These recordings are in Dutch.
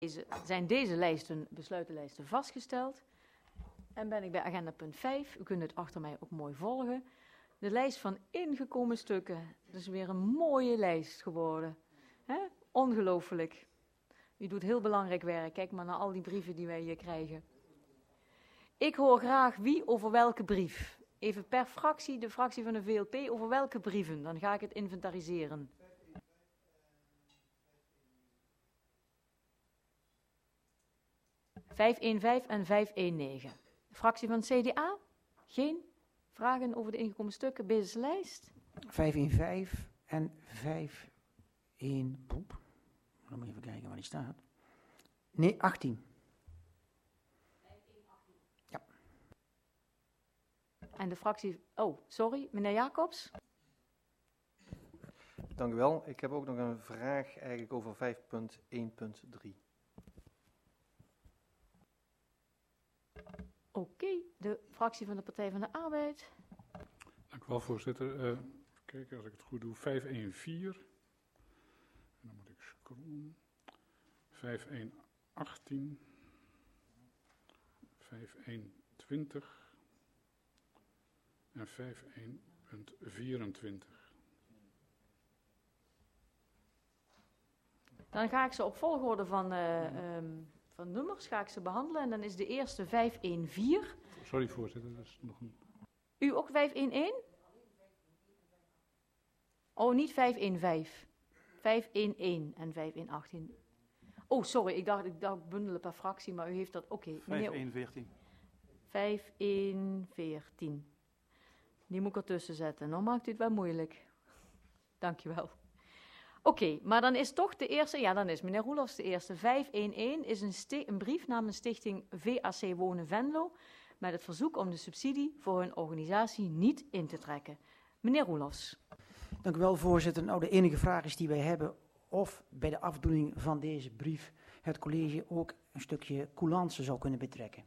Zijn deze besluitenlijsten vastgesteld. En ben ik bij agenda punt 5. U kunt het achter mij ook mooi volgen. De lijst van ingekomen stukken. Dat is weer een mooie lijst geworden. Ongelooflijk. U doet heel belangrijk werk. Kijk maar naar al die brieven die wij hier krijgen. Ik hoor graag wie over welke brief. Even per fractie, de fractie van de VLP, over welke brieven. Dan ga ik het inventariseren. (515) en 519. De fractie van het CDA? Geen vragen over de ingekomen stukken? Businesslijst? 515 en 51. Poep. Dan moet je even kijken waar die staat. Nee, 18. Ja. En de fractie... Oh, sorry, meneer Jacobs? Dank u wel. Ik heb ook nog een vraag eigenlijk over 5.1.3. Oké, de fractie van de Partij van de Arbeid. Dank u wel, voorzitter. Even kijken, als ik het goed doe, 514. En dan moet ik scrollen. 5118. 5120. En 51.24. Dan ga ik ze op volgorde van nummers ga ik ze behandelen. En dan is de eerste 514. Sorry, voorzitter, dat is nog een... U ook 511? Oh, niet 515. 511 en 518. Oh, sorry, ik dacht bundelen per fractie, maar u heeft dat... Oké, meneer... 5114. 5114. Die moet ik ertussen zetten. Nou maakt u het wel moeilijk. Dankjewel. Oké, maar dan is toch de eerste... Ja, dan is meneer Roelofs de eerste. 511 is een brief namens stichting VAC Wonen Venlo... met het verzoek om de subsidie voor hun organisatie niet in te trekken. Meneer Roelofs. Dank u wel, voorzitter. Nou, de enige vraag is die wij hebben... of bij de afdoening van deze brief... het college ook een stukje coulance zou kunnen betrekken.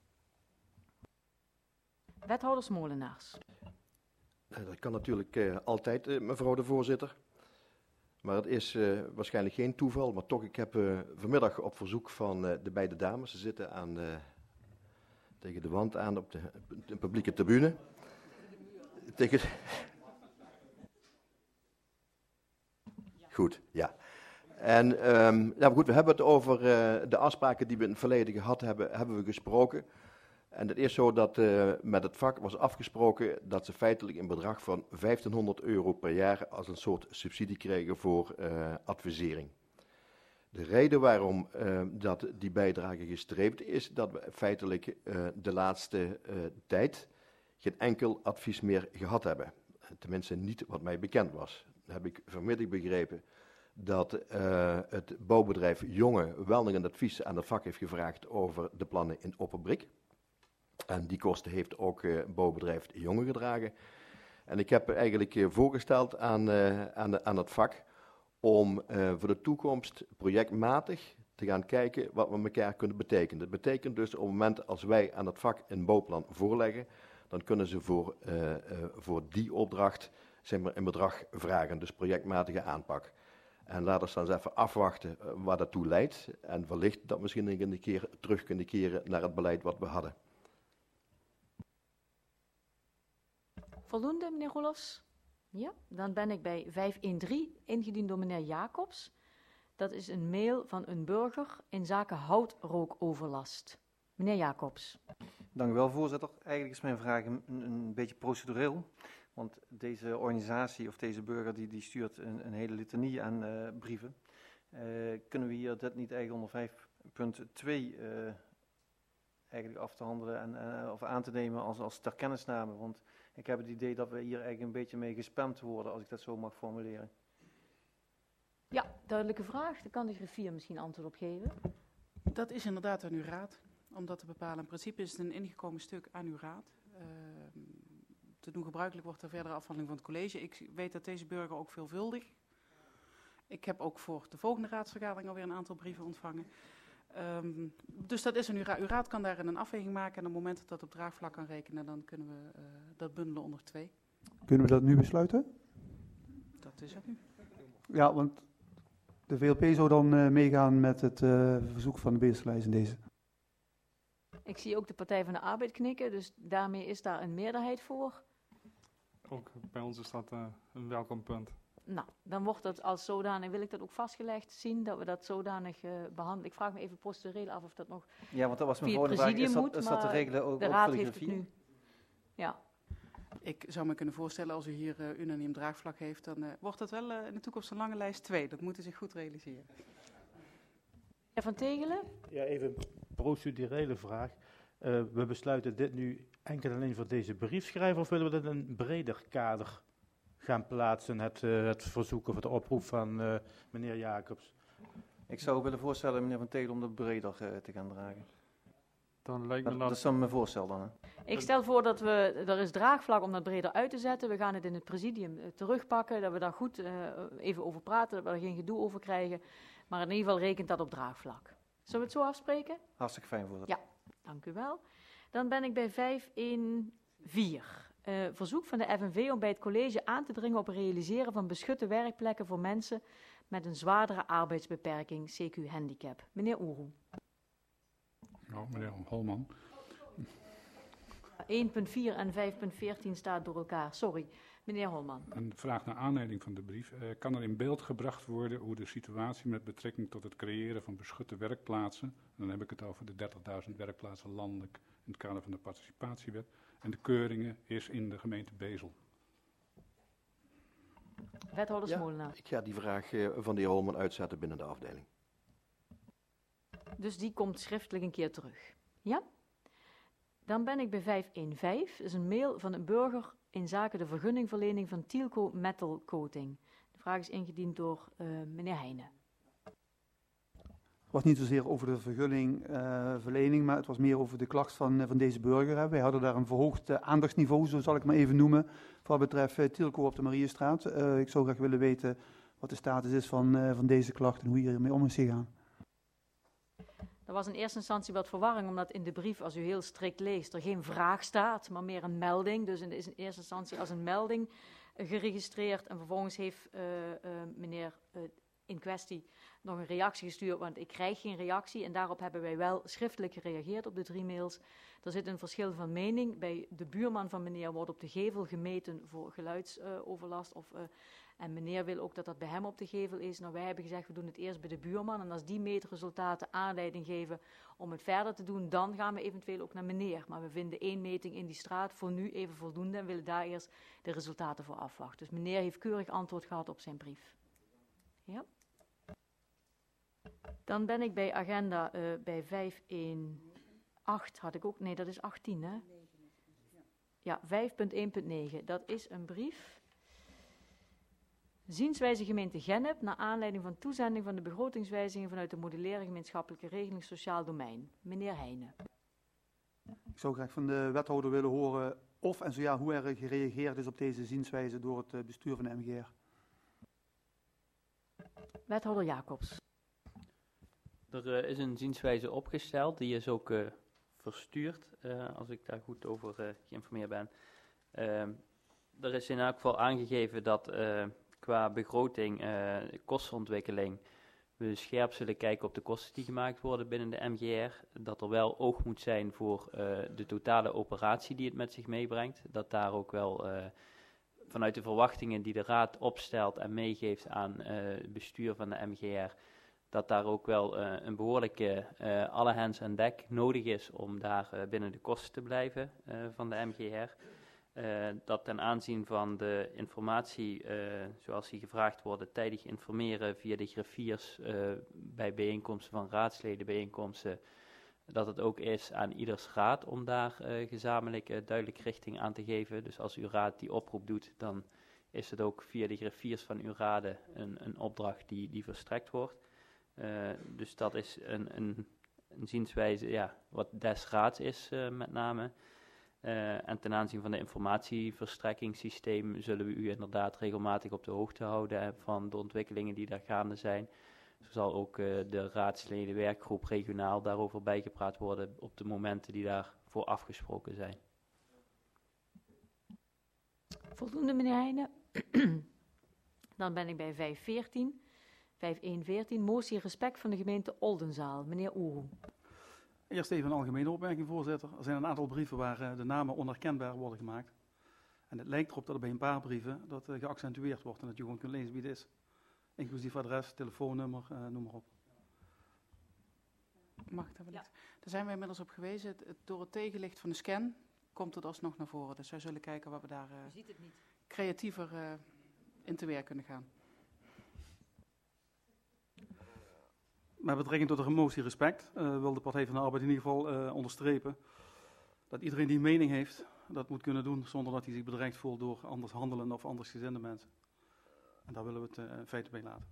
Wethouders Molenaars. Dat kan natuurlijk altijd, mevrouw de voorzitter. Maar het is waarschijnlijk geen toeval. Maar toch, ik heb vanmiddag op verzoek van de beide dames... ze zitten tegen de wand aan op de publieke tribune. Goed, ja. En nou goed, we hebben het over de afspraken die we in het verleden gehad hebben we gesproken. En het is zo dat met het vak was afgesproken dat ze feitelijk een bedrag van €1500 per jaar als een soort subsidie kregen voor advisering. De reden waarom dat die bijdrage gestreept is, dat we feitelijk de laatste tijd geen enkel advies meer gehad hebben. Tenminste niet wat mij bekend was. Dan heb ik vanmiddag begrepen dat het bouwbedrijf Jonge wel nog een advies aan het vak heeft gevraagd over de plannen in Opperbrik. En die kosten heeft ook bouwbedrijf Jonge gedragen. En ik heb eigenlijk voorgesteld aan het vak om voor de toekomst projectmatig te gaan kijken wat we elkaar kunnen betekenen. Dat betekent dus op het moment als wij aan het vak een bouwplan voorleggen, dan kunnen ze voor die opdracht zeg maar, een bedrag vragen, dus projectmatige aanpak. En laten we dan eens even afwachten waar dat toe leidt en wellicht dat misschien een keer terug kunnen keren naar het beleid wat we hadden. Voldoende, meneer Roelofs? Ja, dan ben ik bij 513, ingediend door meneer Jacobs. Dat is een mail van een burger in zaken houtrookoverlast. Meneer Jacobs. Dank u wel, voorzitter. Eigenlijk is mijn vraag een beetje procedureel. Want deze organisatie of deze burger die stuurt een hele litanie aan brieven. Kunnen we hier dit niet eigenlijk onder 5.2 eigenlijk af te handelen of aan te nemen als ter kennisname? Want ik heb het idee dat we hier eigenlijk een beetje mee gespamd worden, als ik dat zo mag formuleren. Ja, duidelijke vraag. Daar kan de griffier misschien antwoord op geven. Dat is inderdaad aan uw raad, om dat te bepalen. In principe is het een ingekomen stuk aan uw raad. Te doen gebruikelijk wordt er verdere afhandeling van het college. Ik weet dat deze burger ook veelvuldig. Ik heb ook voor de volgende raadsvergadering alweer een aantal brieven ontvangen. Dus dat is aan uw raad. Uw raad kan daarin een afweging maken en op het moment dat dat op draagvlak kan rekenen, dan kunnen we dat bundelen onder 2. Kunnen we dat nu besluiten? Dat is het nu. Ja, want De VLP zou dan meegaan met het verzoek van de beheerlijst in deze. Ik zie ook de Partij van de Arbeid knikken, dus daarmee is daar een meerderheid voor. Ook bij ons is dat een welkom punt. Nou, dan wordt dat als zodanig, wil ik dat ook vastgelegd zien, dat we dat zodanig behandelen. Ik vraag me even procedureel af of dat nog Ja, want dat was mijn via het volgende vraag. presidium Is moet, dat te maar regelen ook de op Raad heeft het filosofie? nu. Ja, Ik zou me kunnen voorstellen, als u hier unaniem draagvlak heeft, dan wordt het wel in de toekomst een lange lijst 2. Dat moeten ze zich goed realiseren. Meneer Van Tegelen? Ja, even een procedurele vraag. We besluiten dit nu enkel en alleen voor deze briefschrijver, of willen we dat in een breder kader gaan plaatsen, het verzoek of het oproep van meneer Jacobs? Ik zou willen voorstellen, meneer Van Tegelen, om dat breder te gaan dragen. Dan lijkt me Dat is dan mijn voorstel dan. Hè? Ik stel voor dat er is draagvlak om dat breder uit te zetten. We gaan het in het presidium terugpakken, dat we daar goed even over praten, dat we er geen gedoe over krijgen. Maar in ieder geval rekent dat op draagvlak. Zullen we het zo afspreken? Hartstikke fijn voor dat. Ja. Dank u wel. Dan ben ik bij 514. Verzoek van de FNV om bij het college aan te dringen op het realiseren van beschutte werkplekken voor mensen met een zwaardere arbeidsbeperking, CQ handicap. Meneer Oeroe. Nou, meneer Holman. 1.4 en 5.14 staat door elkaar. Sorry, meneer Holman. Een vraag naar aanleiding van de brief. Kan er in beeld gebracht worden hoe de situatie met betrekking tot het creëren van beschutte werkplaatsen, en dan heb ik het over de 30.000 werkplaatsen landelijk in het kader van de participatiewet, en de keuringen is in de gemeente Bezel? Wethouder Ja. Smolenaar. Ik ga die vraag van de heer Holman uitzetten binnen de afdeling. Dus die komt schriftelijk een keer terug. Ja? Dan ben ik bij 515. Dat is een mail van een burger in zaken de vergunningverlening van Tielco Metal Coating. De vraag is ingediend door meneer Heijnen. Het was niet zozeer over de vergunningverlening, maar het was meer over de klacht van deze burger. Hè. Wij hadden daar een verhoogd aandachtsniveau, zo zal ik maar even noemen, voor wat betreft Tielco op de Mariestraat. Ik zou graag willen weten wat de status is van deze klacht en hoe je ermee om is gegaan. Er was in eerste instantie wat verwarring, omdat in de brief, als u heel strikt leest, er geen vraag staat, maar meer een melding. Dus het is in eerste instantie als een melding geregistreerd. En vervolgens heeft meneer in kwestie nog een reactie gestuurd, want ik krijg geen reactie. En daarop hebben wij wel schriftelijk gereageerd op de 3 mails. Er zit een verschil van mening. Bij de buurman van meneer wordt op de gevel gemeten voor geluidsoverlast. En meneer wil ook dat dat bij hem op de gevel is. Nou, wij hebben gezegd, we doen het eerst bij de buurman. En als die meetresultaten aanleiding geven om het verder te doen, dan gaan we eventueel ook naar meneer. Maar we vinden 1 meting in die straat voor nu even voldoende en willen daar eerst de resultaten voor afwachten. Dus meneer heeft keurig antwoord gehad op zijn brief. Ja. Dan ben ik bij agenda bij 518 had ik ook, nee dat is 18 hè? Ja, 5.1.9, dat is een brief. Zienswijze gemeente Gennep naar aanleiding van toezending van de begrotingswijzigingen vanuit de modulaire gemeenschappelijke regeling sociaal domein. Meneer Heijnen. Ik zou graag van de wethouder willen horen of en zo ja, hoe er gereageerd is op deze zienswijze door het bestuur van de MGR. Wethouder Jacobs. Er is een zienswijze opgesteld, die is ook verstuurd, als ik daar goed over geïnformeerd ben. Er is in elk geval aangegeven dat qua begroting, kostenontwikkeling, we scherp zullen kijken op de kosten die gemaakt worden binnen de MGR. Dat er wel oog moet zijn voor de totale operatie die het met zich meebrengt. Dat daar ook wel vanuit de verwachtingen die de raad opstelt en meegeeft aan het bestuur van de MGR, dat daar ook wel een behoorlijke alle hands aan dek nodig is om daar binnen de kosten te blijven van de MGR. Dat ten aanzien van de informatie, zoals die gevraagd worden, tijdig informeren via de griffiers bij bijeenkomsten van raadsleden, bijeenkomsten, dat het ook is aan ieders raad om daar gezamenlijk duidelijk richting aan te geven. Dus als uw raad die oproep doet, dan is het ook via de griffiers van uw raden een opdracht die verstrekt wordt. Dus dat is een zienswijze, ja, wat des raads is met name. En ten aanzien van de informatieverstrekkingssysteem zullen we u inderdaad regelmatig op de hoogte houden van de ontwikkelingen die daar gaande zijn. Zo zal ook de raadsledenwerkgroep regionaal daarover bijgepraat worden op de momenten die daarvoor afgesproken zijn. Voldoende, meneer Heijnen. Dan ben ik bij 514. 5.1.14, motie respect van de gemeente Oldenzaal. Meneer Oehoe. Eerst even een algemene opmerking, voorzitter. Er zijn een aantal brieven waar de namen onherkenbaar worden gemaakt. En het lijkt erop dat er bij een paar brieven dat geaccentueerd wordt en dat je gewoon kunt lezen wie het is. Inclusief adres, telefoonnummer, noem maar op. Mag ik daar wellicht? Daar zijn we inmiddels op gewezen. Door het tegenlicht van de scan komt het alsnog naar voren. Dus wij zullen kijken wat we daar creatiever in te werk kunnen gaan. Met betrekking tot de motie respect wil de Partij van de Arbeid in ieder geval onderstrepen dat iedereen die een mening heeft, dat moet kunnen doen zonder dat hij zich bedreigd voelt door anders handelende of andersgezinde mensen. En daar willen we het in feite bij laten.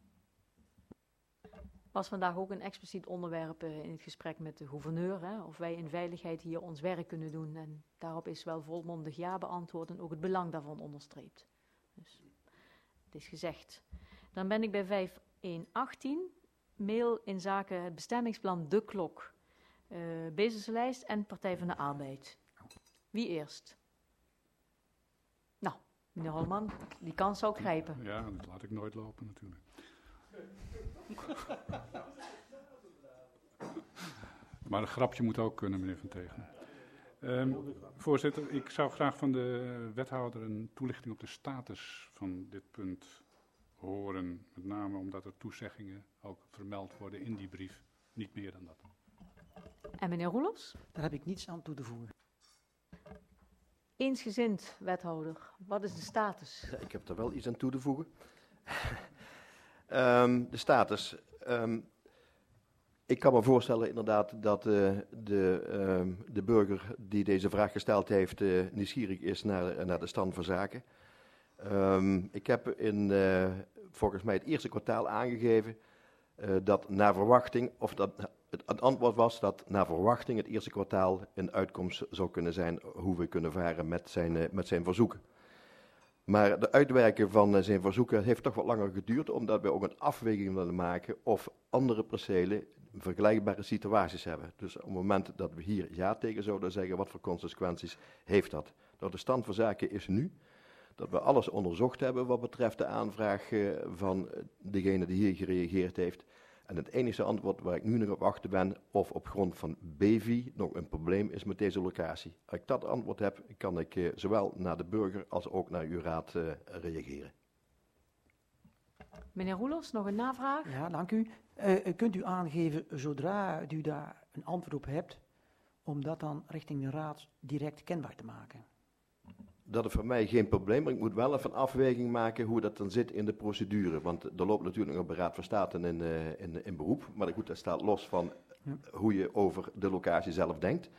Was vandaag ook een expliciet onderwerp in het gesprek met de gouverneur, hè, of wij in veiligheid hier ons werk kunnen doen. En daarop is wel volmondig ja beantwoord en ook het belang daarvan onderstreept. Dus het is gezegd. Dan ben ik bij 5.1.18, mail in zaken het bestemmingsplan De Klok, businesslijst en Partij van de Arbeid. Wie eerst? Nou, meneer Holman, die kans zou ik grijpen. Ja, dat laat ik nooit lopen natuurlijk. Maar een grapje moet ook kunnen, meneer Van Tegen. Voorzitter, ik zou graag van de wethouder een toelichting op de status van dit punt horen. Met name omdat er toezeggingen ook vermeld worden in die brief. Niet meer dan dat. En meneer Roelofs? Daar heb ik niets aan toe te voegen. Eensgezind, wethouder. Wat is de status? Ja, ik heb er wel iets aan toe te voegen. De status. Ik kan me voorstellen inderdaad dat de burger die deze vraag gesteld heeft nieuwsgierig is naar de stand van zaken. Ik heb volgens mij het eerste kwartaal aangegeven dat naar verwachting, of dat het antwoord was dat naar verwachting het eerste kwartaal een uitkomst zou kunnen zijn hoe we kunnen varen met zijn verzoeken. Maar de uitwerking van zijn verzoeken heeft toch wat langer geduurd, omdat we ook een afweging willen maken of andere percelen vergelijkbare situaties hebben. Dus op het moment dat we hier ja tegen zouden zeggen, wat voor consequenties heeft dat? Nou, de stand van zaken is nu dat we alles onderzocht hebben wat betreft de aanvraag van degene die hier gereageerd heeft. En het enige antwoord waar ik nu nog op wachten ben, of op grond van BV nog een probleem is met deze locatie. Als ik dat antwoord heb, kan ik zowel naar de burger als ook naar uw raad reageren. Meneer Roelofs, nog een navraag? Ja, dank u. Kunt u aangeven, zodra u daar een antwoord op hebt, om dat dan richting de raad direct kenbaar te maken? Dat is voor mij geen probleem, maar ik moet wel even een afweging maken hoe dat dan zit in de procedure. Want er loopt natuurlijk nog een Raad van State in beroep. Maar goed, dat staat los van hoe je over de locatie zelf denkt.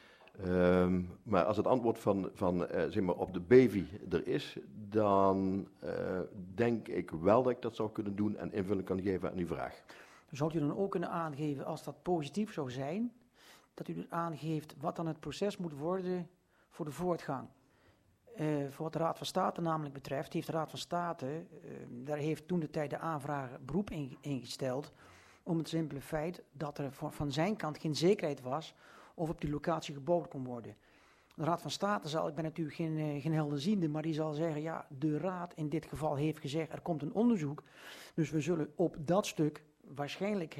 Maar als het antwoord zeg maar op de BV er is, dan denk ik wel dat ik dat zou kunnen doen en invulling kan geven aan uw vraag. Zou u dan ook kunnen aangeven, als dat positief zou zijn, dat u dus aangeeft wat dan het proces moet worden voor de voortgang? Voor wat de Raad van State namelijk betreft, heeft de Raad van State, daar heeft toen de tijd de aanvrager beroep ingesteld, om het simpele feit dat er van zijn kant geen zekerheid was of op die locatie gebouwd kon worden. De Raad van State ik ben natuurlijk geen helderziende, maar die zal zeggen, ja, de Raad in dit geval heeft gezegd, er komt een onderzoek, dus we zullen op dat stuk waarschijnlijk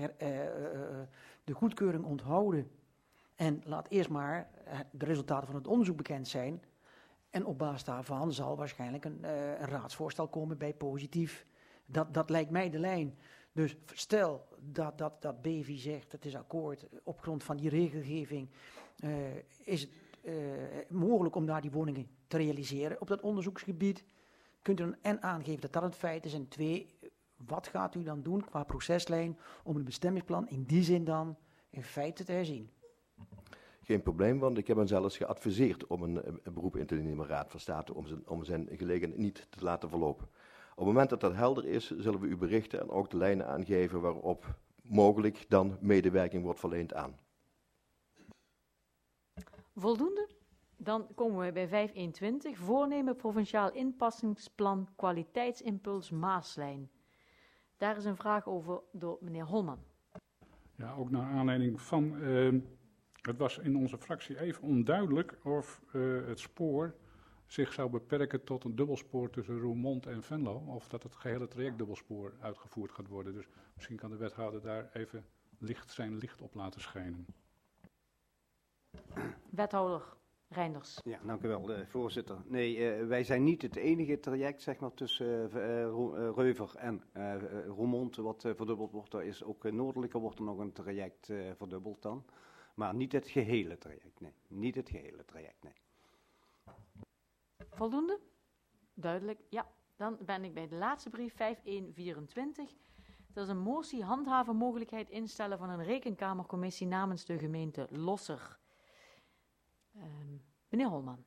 de goedkeuring onthouden. En laat eerst maar de resultaten van het onderzoek bekend zijn. En op basis daarvan zal waarschijnlijk een raadsvoorstel komen bij positief. Dat lijkt mij de lijn. Dus stel dat BV zegt, het is akkoord, op grond van die regelgeving is het mogelijk om daar die woningen te realiseren op dat onderzoeksgebied. Kunt u dan en aangeven dat dat het feit is en 2, wat gaat u dan doen qua proceslijn om het bestemmingsplan in die zin dan in feite te herzien? Geen probleem, want ik heb hem zelfs geadviseerd om een beroep in te dienen in de Raad van State om zijn gelegenheid niet te laten verlopen. Op het moment dat dat helder is, zullen we u berichten en ook de lijnen aangeven waarop mogelijk dan medewerking wordt verleend aan. Voldoende? Dan komen we bij 5.1.20, voornemen provinciaal inpassingsplan kwaliteitsimpuls Maaslijn. Daar is een vraag over door meneer Holman. Ja, ook naar aanleiding van... het was in onze fractie even onduidelijk of het spoor zich zou beperken tot een dubbelspoor tussen Roermond en Venlo, of dat het gehele traject dubbelspoor uitgevoerd gaat worden. Dus misschien kan de wethouder daar even zijn licht op laten schijnen. Wethouder Reinders. Ja, dank u wel, voorzitter. Nee, wij zijn niet het enige traject zeg maar, tussen Reuver en Roermond wat verdubbeld wordt. Er is ook noordelijker wordt er nog een traject verdubbeld dan. Maar niet het gehele traject, nee. Niet het gehele traject, nee. Voldoende? Duidelijk, ja. Dan ben ik bij de laatste brief, 5124. Dat is een motie handhaven mogelijkheid instellen van een rekenkamercommissie namens de gemeente Losser. Meneer Holman.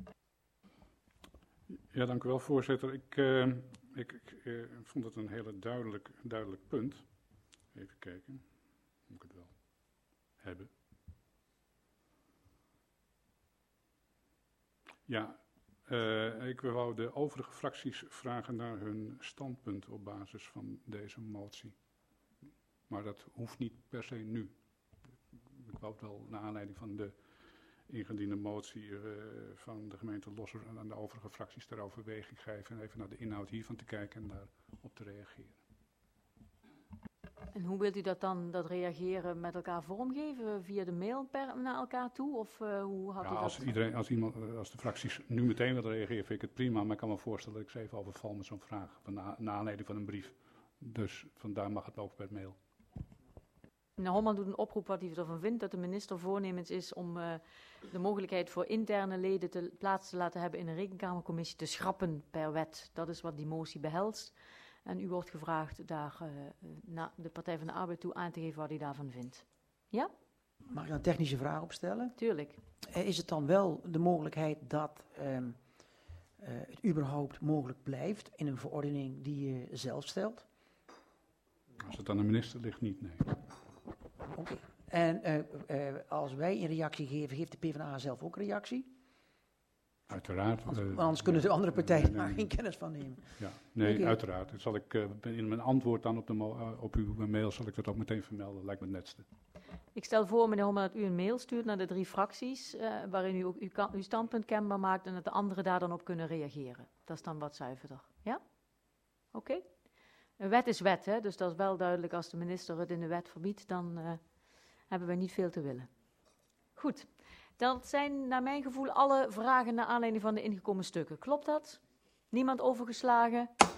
Ja, dank u wel, voorzitter. Ik vond het een hele duidelijk punt. Even kijken. Moet ik het wel hebben? Ja, ik wou de overige fracties vragen naar hun standpunt op basis van deze motie. Maar dat hoeft niet per se nu. Ik wou het wel naar aanleiding van de ingediende motie van de gemeente Losser en aan de overige fracties ter overweging geven en even naar de inhoud hiervan te kijken en daarop te reageren. En hoe wilt u dat dan, dat reageren, met elkaar vormgeven? Via de mail naar elkaar toe? Of hoe had u dat? Als de fracties nu meteen willen reageren, vind ik het prima. Maar ik kan me voorstellen dat ik ze even overval met zo'n vraag. Naar aanleiding van een brief. Dus vandaar mag het ook per mail. Meneer Holman doet een oproep wat hij ervan vindt. Dat de minister voornemens is om de mogelijkheid voor interne leden plaats te laten hebben in een rekenkamercommissie te schrappen per wet. Dat is wat die motie behelst. En u wordt gevraagd daar naar de Partij van de Arbeid toe aan te geven wat u daarvan vindt. Ja? Mag ik een technische vraag opstellen? Tuurlijk. Is het dan wel de mogelijkheid dat het überhaupt mogelijk blijft in een verordening die je zelf stelt? Als het aan de minister ligt, niet, nee. Oké. En als wij een reactie geven, geeft de PvdA zelf ook reactie? Uiteraard. Anders kunnen de andere partijen daar geen kennis van nemen. Ja, nee, Okay. Uiteraard. Dat zal ik in mijn antwoord dan op uw mail zal ik dat ook meteen vermelden. Lijkt me het netste. Ik stel voor, meneer Holman, dat u een mail stuurt naar de 3 fracties, waarin u ook uw standpunt kenbaar maakt en dat de anderen daar dan op kunnen reageren. Dat is dan wat zuiverder. Ja? Oké. Een wet is wet, hè? Dus dat is wel duidelijk. Als de minister het in de wet verbiedt, dan hebben wij niet veel te willen. Goed. Dat zijn naar mijn gevoel alle vragen naar aanleiding van de ingekomen stukken. Klopt dat? Niemand overgeslagen?